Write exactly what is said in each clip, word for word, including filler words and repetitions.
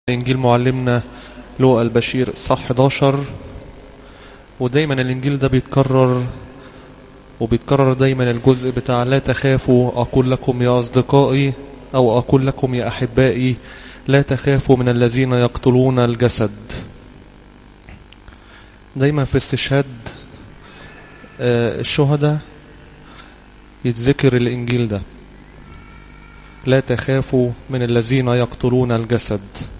إنجيل معلمنا لوقا البشير صح حداشر. ودايما الإنجيل ده بيتكرر وبيتكرر دايما الجزء بتاع لا تخافوا أقول لكم يا أصدقائي أو أقول لكم يا أحبائي لا تخافوا من الذين يقتلون الجسد. دايما في استشهاد الشهداء يتذكر الإنجيل ده، لا تخافوا من الذين يقتلون الجسد.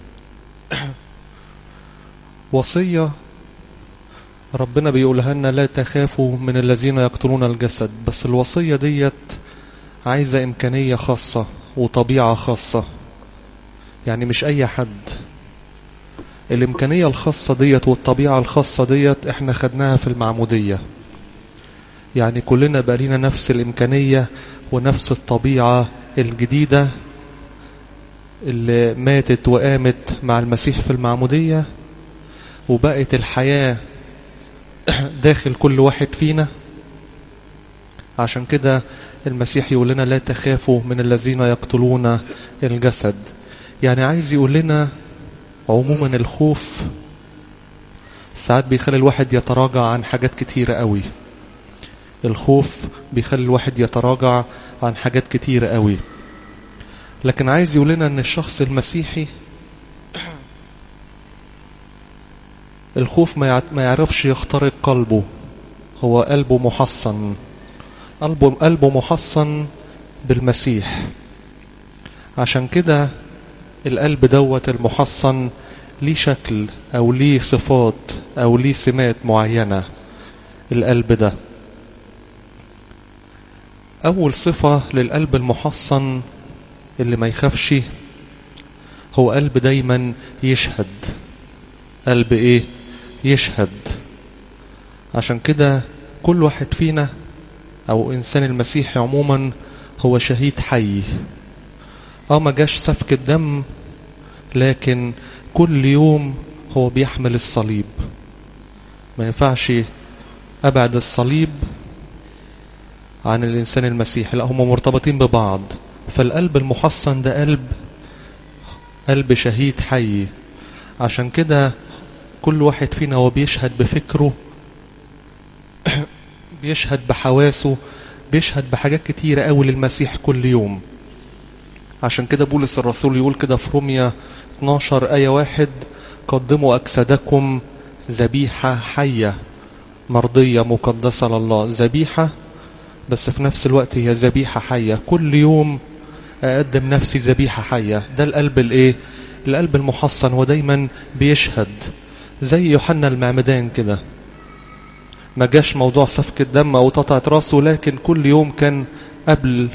وصية ربنا بيقولها لنا لا تخافوا من الذين يقتلون الجسد، بس الوصية ديت عايزة إمكانية خاصة وطبيعة خاصة، يعني مش أي حد. الإمكانية الخاصة ديت والطبيعة الخاصة ديت احنا خدناها في المعمودية، يعني كلنا بقى لنا نفس الإمكانية ونفس الطبيعة الجديدة اللي ماتت وقامت مع المسيح في المعمودية، وبقت الحياة داخل كل واحد فينا. عشان كده المسيح يقول لنا لا تخافوا من الذين يقتلون الجسد. يعني عايز يقول لنا عموما الخوف ساعات بيخلي الواحد يتراجع عن حاجات كتيرة قوي. الخوف بيخلي الواحد يتراجع عن حاجات كتيرة قوي، لكن عايز يقول لنا ان الشخص المسيحي الخوف ما يعرفش يخترق قلبه. هو قلبه محصن، قلبه قلبه محصن بالمسيح. عشان كده القلب دوت المحصن ليه شكل او ليه صفات او ليه سمات معينة. القلب ده اول صفة للقلب المحصن اللي ما يخافش هو قلب دايما يشهد. قلب ايه؟ يشهد. عشان كده كل واحد فينا او انسان المسيحي عموما هو شهيد حي. اه ما جاش سفك الدم، لكن كل يوم هو بيحمل الصليب. ما ينفعش ابعد الصليب عن الانسان المسيحي، لا هم مرتبطين ببعض. فالقلب المحصن ده قلب قلب شهيد حي. عشان كده كل واحد فينا هو بيشهد بفكره بيشهد بحواسه، بيشهد بحاجات كتيرة قوي للمسيح كل يوم. عشان كده بولس الرسول يقول كده في رومية اتناشر آية واحد قدموا أجسادكم ذبيحة حية مرضية مقدسة لله. ذبيحة بس في نفس الوقت هي ذبيحة حية. كل يوم أقدم نفسي ذبيحة حية. ده القلب الايه؟ القلب المحصن. ودايما بيشهد زي يوحنا المعمدان كده، ما جاش موضوع سفك الدم او تقطعة راسه، لكن كل يوم كان قبل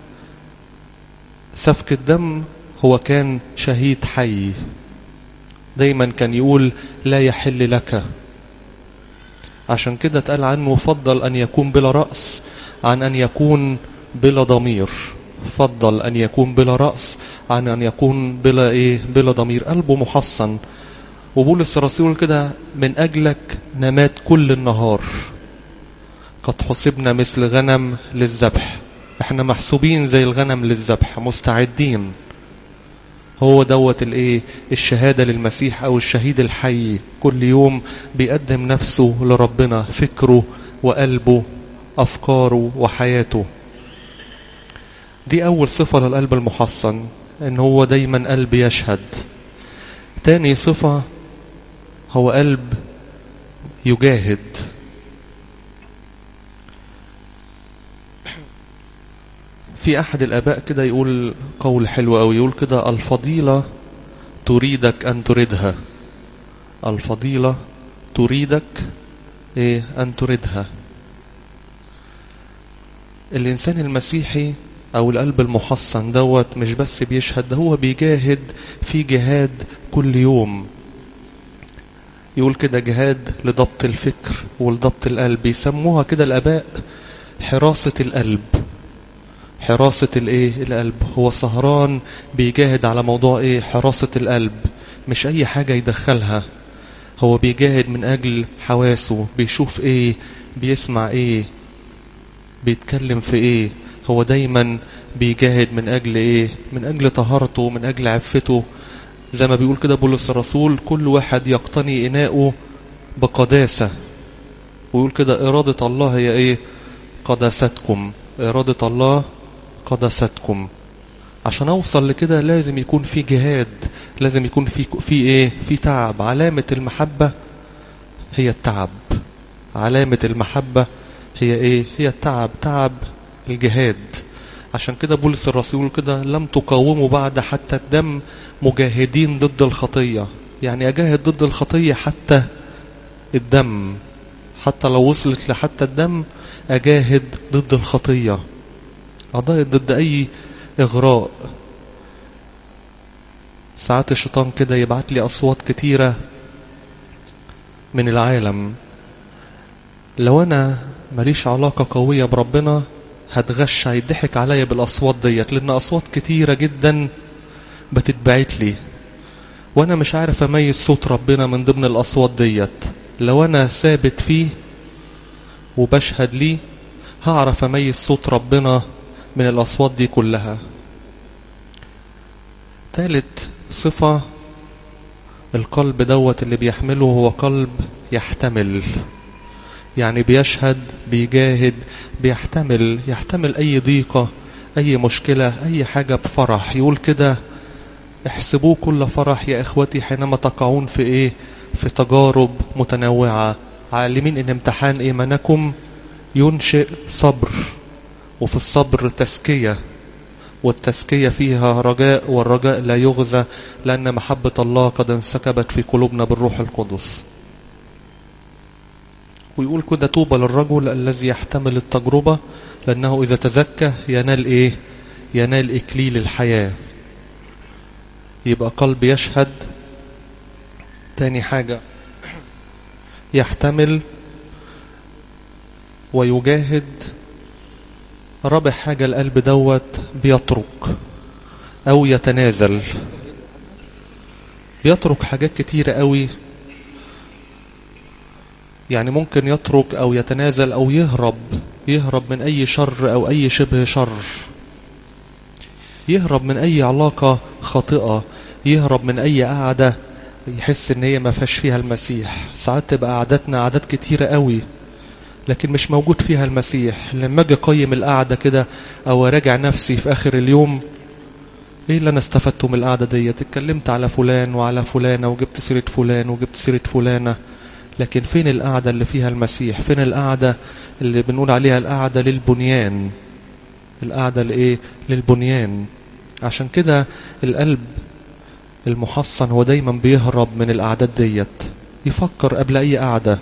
سفك الدم هو كان شهيد حي. دايما كان يقول لا يحل لك. عشان كده اتقال عنه فضل أن يكون بلا رأس عن أن يكون بلا ضمير. فضل أن يكون بلا رأس عن أن يكون بلا إيه؟ بلا ضمير. قلبه محصن. وبولس الرسول كده من أجلك نمات كل النهار، قد حسبنا مثل غنم للذبح. احنا محسوبين زي الغنم للذبح، مستعدين. هو دوت الايه؟ الشهادة للمسيح او الشهيد الحي. كل يوم بيقدم نفسه لربنا، فكره وقلبه افكاره وحياته. دي اول صفة للقلب المحصن، ان هو دايما قلب يشهد. تاني صفة هو قلب يجاهد. في احد الاباء كده يقول قول حلو قوي، يقول كده الفضيلة تريدك ان تريدها. الفضيلة تريدك ايه؟ ان تريدها. الانسان المسيحي او القلب المحصن دوت مش بس بيشهد، ده هو بيجاهد في جهاد كل يوم. يقول كده جهاد لضبط الفكر ولضبط القلب. يسموها كده الاباء حراسة القلب. حراسة الايه؟ القلب. هو سهران بيجاهد على موضوع ايه؟ حراسة القلب. مش اي حاجة يدخلها، هو بيجاهد من اجل حواسه. بيشوف ايه؟ بيسمع ايه؟ بيتكلم في ايه؟ هو دايما بيجاهد من اجل ايه؟ من اجل طهارته، من اجل عفته. زي ما بيقول كده بولس الرسول كل واحد يقتني إناؤه بقداسة، ويقول كده إرادة الله هي إيه؟ قداستكم. إرادة الله قداستكم. عشان أوصل لكده لازم يكون في جهاد، لازم يكون في في إيه؟ في تعب. علامة المحبة هي التعب. علامة المحبة هي إيه؟ هي التعب، تعب الجهاد. عشان كده بولس الرسول كده لم تقاوموا بعد حتى الدم مجاهدين ضد الخطية. يعني أجاهد ضد الخطية حتى الدم، حتى لو وصلت لحتى الدم أجاهد ضد الخطية، أضاهد ضد أي إغراء. ساعات الشيطان كده يبعت لي أصوات كتيرة من العالم، لو أنا ماليش علاقة قوية بربنا هتغش، هيضحك عليا بالأصوات ديت، لأن أصوات كتيرة جدا بتتبعت لي وأنا مش عارف أميز صوت ربنا من ضمن الأصوات ديت. لو أنا ثابت فيه وبشهد ليه هعرف أميز صوت ربنا من الأصوات دي كلها. ثالث صفة القلب دوت اللي بيحمله هو قلب يحتمل، يعني بيشهد، بيجاهد، بيحتمل، يحتمل أي ضيقة، أي مشكلة، أي حاجة بفرح. يقول كده احسبوه كل فرح يا إخوتي حينما تقعون في إيه؟ في تجارب متنوعة، عالمين إن امتحان إيمانكم ينشئ صبر، وفي الصبر تزكية، والتزكية فيها رجاء، والرجاء لا يغزى لأن محبة الله قد انسكبت في قلوبنا بالروح القدس. ويقول كده طوبى للرجل الذي يحتمل التجربة لأنه إذا تزكى ينال إيه؟ ينال إكليل الحياة. يبقى قلب يشهد، تاني حاجة يحتمل ويجاهد، رابع حاجة القلب دوت بيترك أو يتنازل. بيترك حاجات كتيرة قوي، يعني ممكن يترك أو يتنازل أو يهرب، يهرب من أي شر أو أي شبه شر، يهرب من أي علاقة خاطئة، يهرب من أي قعدة يحس إن هي ما فيهاش فيها المسيح. ساعات تبقى قعدتنا قعدات كتيرة قوي لكن مش موجود فيها المسيح. لما أجي أقيم القعدة كده أو أراجع نفسي في آخر اليوم، إيه اللي أنا استفدته من القعدة دي؟ اتكلمت على فلان وعلى فلانة وجبت سيرة فلان وجبت سيرة فلانة، لكن فين القعدة اللي فيها المسيح؟ فين القعدة اللي بنقول عليها القعدة للبنيان؟ القعدة لإيه؟ للبنيان. عشان كده القلب المحصن هو دايما بيهرب من القعدات ديت، يفكر قبل أي قعدة.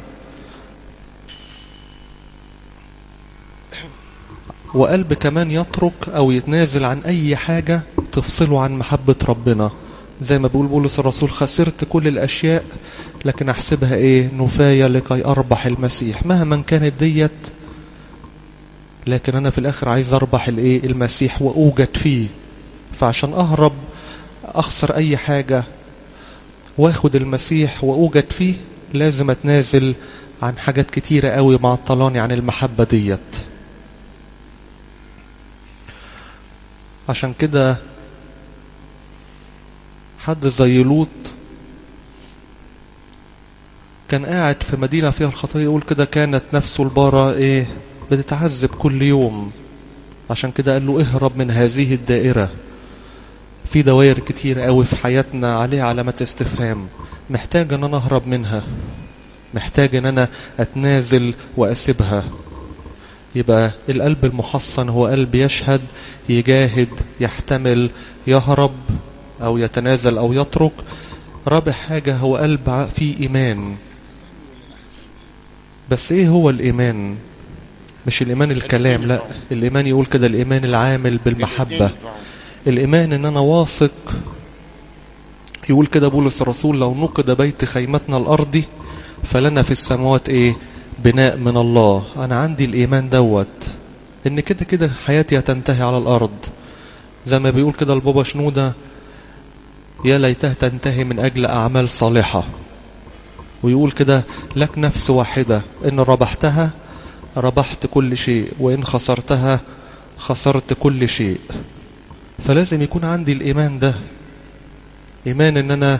وقلب كمان يترك أو يتنازل عن أي حاجة تفصله عن محبة ربنا. زي ما بيقول بولس الرسول خسرت كل الأشياء لكن أحسبها إيه؟ نفاية لكي أربح المسيح. مهما كانت ديت لكن أنا في الآخر عايز أربح الإيه؟ المسيح وأوجد فيه. فعشان أهرب أخسر أي حاجة وأخد المسيح وأوجد فيه لازم أتنازل عن حاجات كتيرة قوي معطلاني عن المحبة ديت. عشان كده حد زي لوط كان قاعد في مدينة فيها الخطية، يقول كده كانت نفسه البارة ايه؟ بتتعذب كل يوم. عشان كده قال له اهرب من هذه الدائرة. في دوائر كتير قوي في حياتنا عليها علامات استفهام، محتاج ان انا اهرب منها، محتاج ان انا اتنازل واسيبها. يبقى القلب المحصن هو قلب يشهد، يجاهد، يحتمل، يهرب أو يتنازل أو يترك. رابع حاجة هو قلب فيه إيمان. بس إيه هو الإيمان؟ مش الإيمان الكلام، لا، الإيمان يقول كده الإيمان العامل بالمحبة. الإيمان إن أنا واثق، يقول كده بولس الرسول لو نقد بيت خيمتنا الأرضي فلنا في السماوات إيه؟ بناء من الله. أنا عندي الإيمان دوت إن كده كده حياتي هتنتهي على الأرض. زي ما بيقول كده البابا شنودة يا ليتها تنتهي من أجل أعمال صالحة. ويقول كده لك نفس واحدة إن ربحتها ربحت كل شيء وإن خسرتها خسرت كل شيء. فلازم يكون عندي الإيمان ده. إيمان إن أنا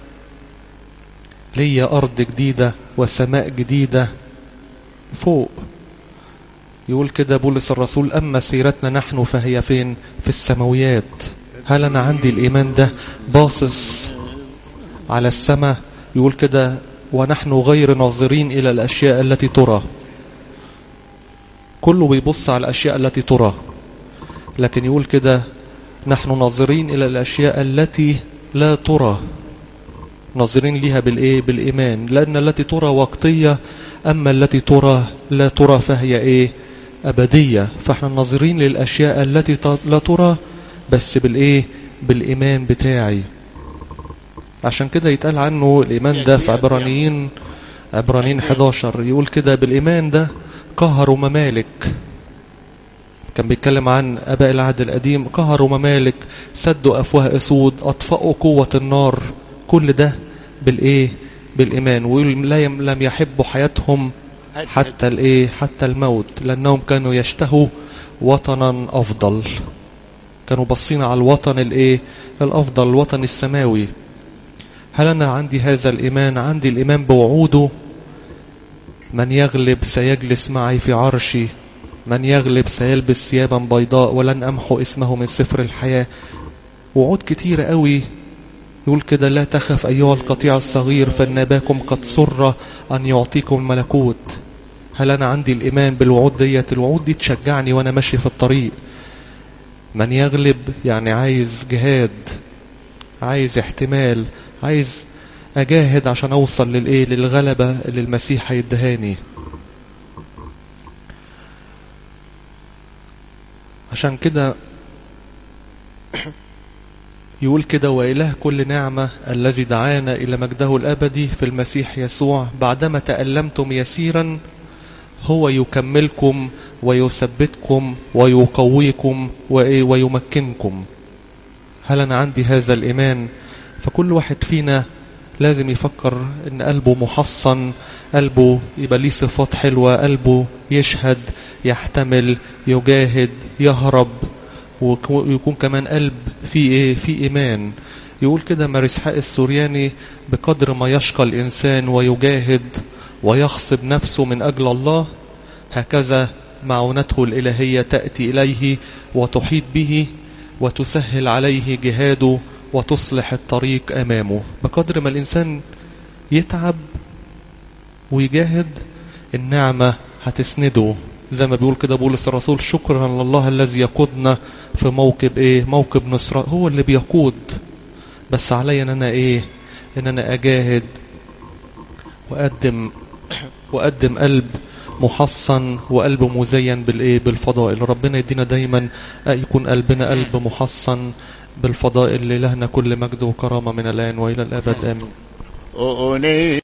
ليا أرض جديدة وسماء جديدة فوق. يقول كده بولس الرسول أما سيرتنا نحن فهي فين؟ في السماويات. هل أنا عندي الإيمان ده باصص على السماء؟ يقول كده ونحن غير ناظرين إلى الأشياء التي ترى. كله بيبص على الأشياء التي ترى، لكن يقول كده نحن ناظرين إلى الأشياء التي لا ترى، ناظرين ليها بالإيه؟ بالإيمان، لأن التي ترى وقتية أما التي ترى لا ترى فهي إيه؟ أبدية. فإحنا ناظرين للأشياء التي لا ترى بس بالإيه؟ بالإيمان بتاعي. عشان كده يتقال عنه الإيمان ده في عبرانيين عبرانيين حداشر، يقول كده بالإيمان ده قهروا ممالك. كان بيتكلم عن أباء العهد القديم، قهروا ممالك، سدوا أفواه أسود، أطفأوا قوة النار. كل ده بالإيه؟ بالإيمان. ويقول لا يم لم يحبوا حياتهم حتى الإيه؟ حتى الموت، لأنهم كانوا يشتهوا وطنا أفضل. كانوا بصين على الوطن الإيه؟ الأفضل، الوطن السماوي. هل أنا عندي هذا الإيمان؟ عندي الإيمان بوعوده. من يغلب سيجلس معي في عرشي، من يغلب سيلبس ثيابا بيضاء ولن أمحو اسمه من سفر الحياة. وعود كتيرة قوي. يقول كده لا تخف أيها القطيع الصغير فإن أباكم قد سر أن يعطيكم الملكوت. هل أنا عندي الإيمان بالوعود ديت؟ الوعود دي تشجعني وأنا ماشي في الطريق. من يغلب يعني عايز جهاد، عايز احتمال، عايز أجاهد عشان أوصل للإيه؟ للغلبة اللي المسيح هيدهاني. عشان كده يقول كده وإله كل نعمة الذي دعانا إلى مجده الأبدي في المسيح يسوع بعدما تألمتم يسيرا هو يكملكم ويثبتكم ويقويكم ويمكنكم. هل أنا عندي هذا الإيمان؟ فكل واحد فينا لازم يفكر إن قلبه محصن، قلبه يبقى ليه صفات حلوة، قلبه يشهد، يحتمل، يجاهد، يهرب، ويكون كمان قلب فيه إيه؟ فيه إيمان. يقول كده مرسحاء السورياني بقدر ما يشقى الإنسان ويجاهد ويخصب نفسه من أجل الله هكذا معونته الإلهية تأتي إليه وتحيط به وتسهل عليه جهاده وتصلح الطريق أمامه. بقدر ما الإنسان يتعب ويجاهد النعمة هتسنده. زي ما بيقول كده بولس الرسول شكرا لله الذي يقودنا في موكب إيه؟ موكب نصرة. هو اللي بيقود، بس علي أن أنا إيه؟ أن أنا أجاهد وأقدم وأقدم قلب محصن وقلب مزين بالإيه؟ بالفضائل. ربنا يدينا دايما يكون قلبنا قلب محصن بالفضائل. لإلهنا كل مجد وكرامة من الآن وإلى الأبد آمين.